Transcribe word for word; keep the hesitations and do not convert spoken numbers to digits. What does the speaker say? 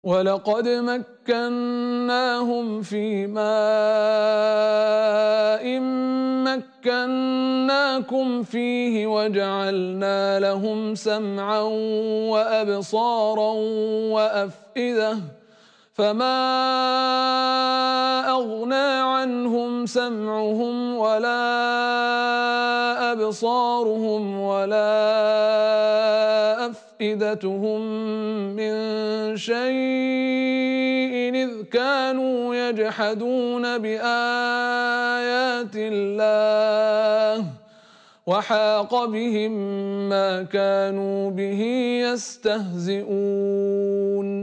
وَلَقَدْ مَكَّنَّاهُمْ فِي مَاءٍ مَّكَّنَّاكُمْ فِيهِ وَجَعَلْنَا لَهُمْ سَمْعًا وَأَبْصَارًا وَأَفْئِدَةً فَمَا أَغْنَىٰ عَنْهُمْ سَمْعُهُمْ وَلَا أَبْصَارُهُمْ وَلَا أَفْئِدَتُهُم مِّن شَيْءٍ إِذْ كَانُوا يَجْحَدُونَ بِآيَاتِ اللَّهِ وَحَاقَ بِهِم مَّا كَانُوا بِهِ يَسْتَهْزِئُونَ